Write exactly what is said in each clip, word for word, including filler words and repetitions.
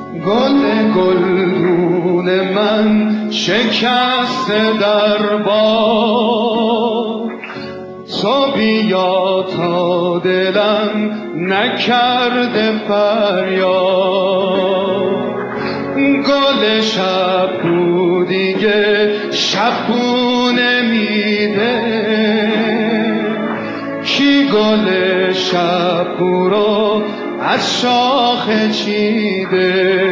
گل گلدون من شکسته در باد، تو بیا تا دلم نکرده فریاد. گل شبو دیگه شبو نمیده، کی گل شبو رو از شاخه چیده.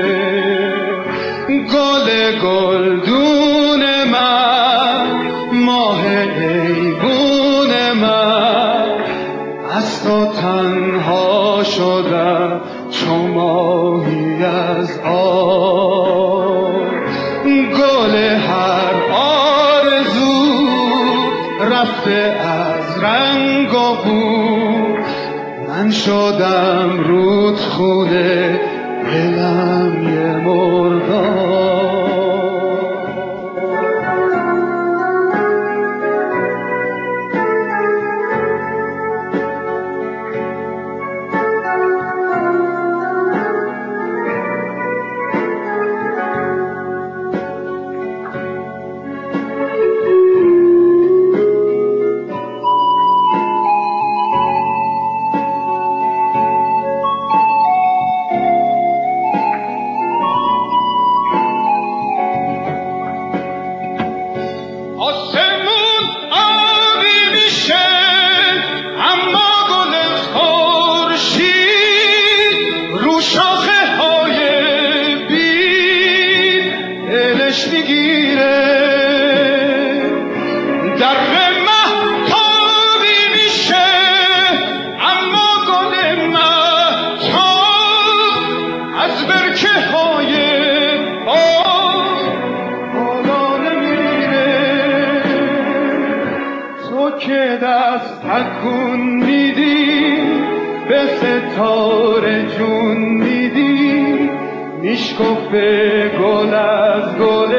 گل گلدون من، ماه ایوون من، از تو تنها شدم چو ماهی از آب. گل هر آرزو رفته از رنگ و بو، من شدم رودخونه دلم یه مرداب. میگیره در مهتابی میشه، اما گل مهتاب از برکه های آب بالا نمیره. تو که دست تکون میدی به ستاره جون میدی، میشکفه گل از گل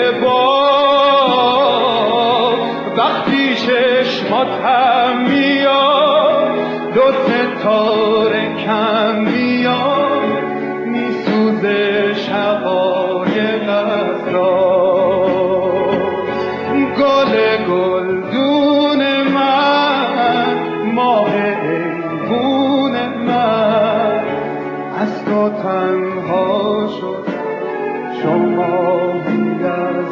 باغ. وقتی چشمات هم میاد دو ستاره کم میاد، میسوزه شقایق از داغ. گل گلدون من، ماه ایوون من، از تو تنها شد شماهی از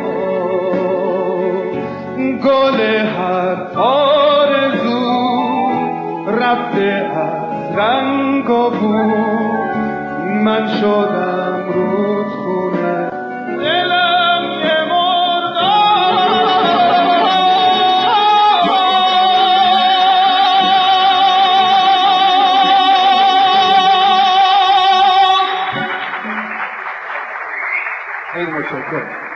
آب. گل هر آرزو رفته از رنگ و بو، من شدم رودخونه دلم یه مرداب. خیلی متشکرم.